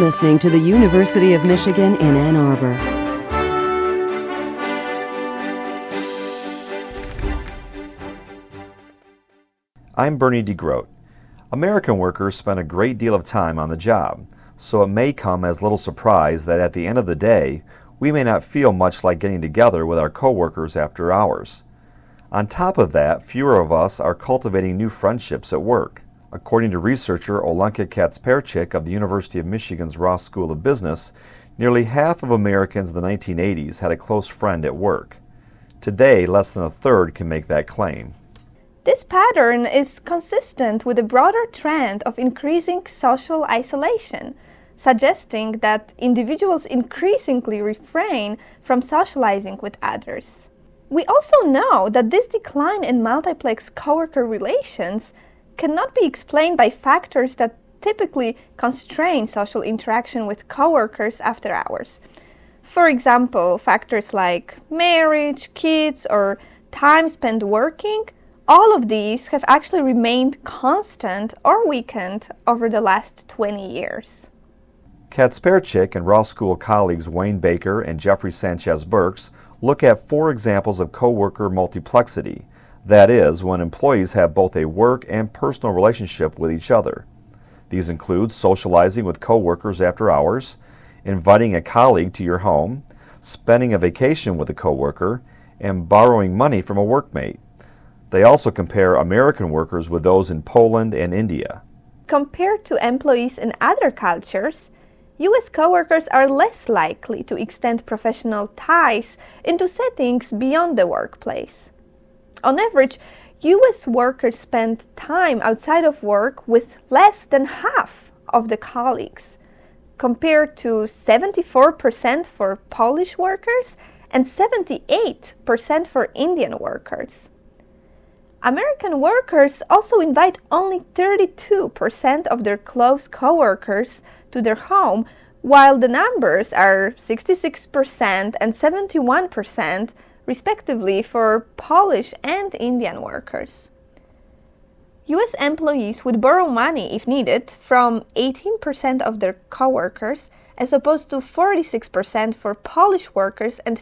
listening to the University of Michigan in Ann Arbor. I'm Bernie DeGroat. American workers spend a great deal of time on the job, so it may come as little surprise that at the end of the day, we may not feel much like getting together with our coworkers after hours. On top of that, fewer of us are cultivating new friendships at work. According to researcher Olenka Kacperczyk of the University of Michigan's Ross School of Business, nearly half of Americans in the 1980s had a close friend at work. Today, less than a third can make that claim. This pattern is consistent with a broader trend of increasing social isolation, suggesting that individuals increasingly refrain from socializing with others. We also know that this decline in multiplex coworker relations cannot be explained by factors that typically constrain social interaction with coworkers after hours. For example, factors like marriage, kids, or time spent working. All of these have actually remained constant or weakened over the last 20 years. Kacperczyk and Ross School colleagues Wayne Baker and Jeffrey Sanchez-Burks look at 4 examples of coworker multiplexity, that is, when employees have both a work and personal relationship with each other. These include socializing with coworkers after hours, inviting a colleague to your home, spending a vacation with a coworker, and borrowing money from a workmate. They also compare American workers with those in Poland and India. Compared to employees in other cultures, U.S. coworkers are less likely to extend professional ties into settings beyond the workplace. On average, U.S. workers spend time outside of work with less than half of the colleagues, compared to 74% for Polish workers and 78% for Indian workers. American workers also invite only 32% of their close coworkers to their home, while the numbers are 66% and 71%, respectively, for Polish and Indian workers. U.S. employees would borrow money, if needed, from 18% of their coworkers, as opposed to 46% for Polish workers and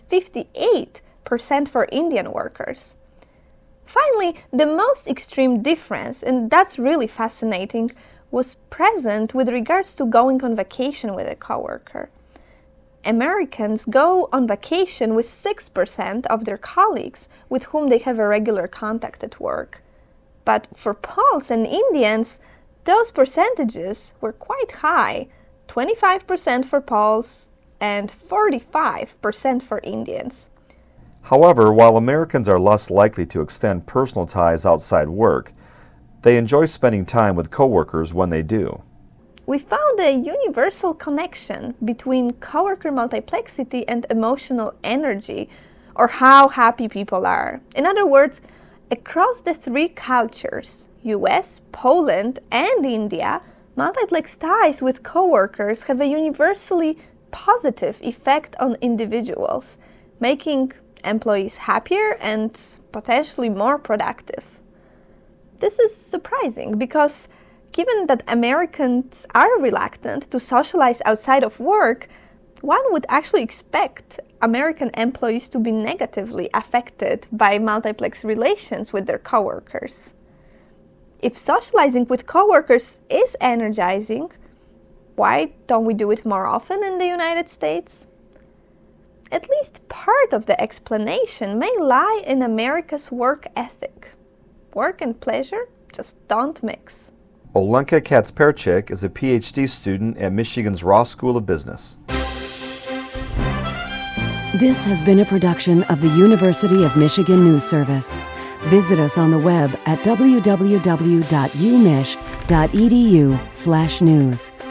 58% for Indian workers. Finally, the most extreme difference, and that's really fascinating, was present with regards to going on vacation with a coworker. Americans go on vacation with 6% of their colleagues with whom they have a regular contact at work. But for Poles and Indians, those percentages were quite high, 25% for Poles and 45% for Indians. However, while Americans are less likely to extend personal ties outside work, they enjoy spending time with coworkers when they do. We found a universal connection between coworker multiplexity and emotional energy, or how happy people are. In other words, across the 3 cultures, US, Poland, and India, multiplex ties with coworkers have a universally positive effect on individuals, making employees happier and potentially more productive. This is surprising because given that Americans are reluctant to socialize outside of work, one would actually expect American employees to be negatively affected by multiplex relations with their coworkers. If socializing with coworkers is energizing, why don't we do it more often in the United States? At least part of the explanation may lie in America's work ethic. Work and pleasure just don't mix. Olenka Kacperczyk is a PhD student at Michigan's Ross School of Business. This has been a production of the University of Michigan News Service. Visit us on the web at www.umich.edu/news.